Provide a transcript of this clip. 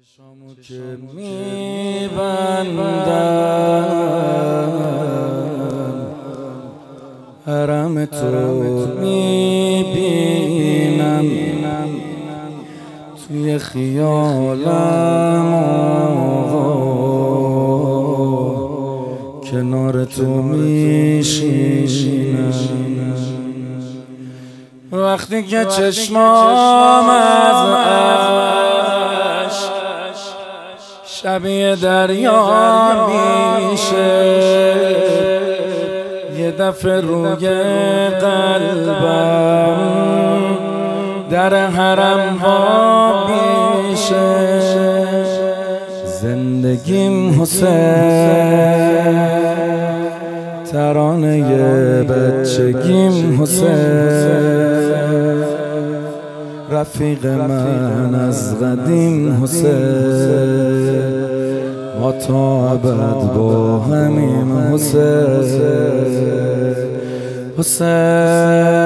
چشامو که میبندم حرم تو میبینم، توی خیالم آقا کنار تو میشینم. وقتی که چشمام از شبیه دریا میشه، یه دفعه روی قلبم در حرم وا میشه. زندگیم حسین، ترانه بچگیم حسین، رفیق من از قدیم حسین، ما تا ابد با همیم حسین. حسین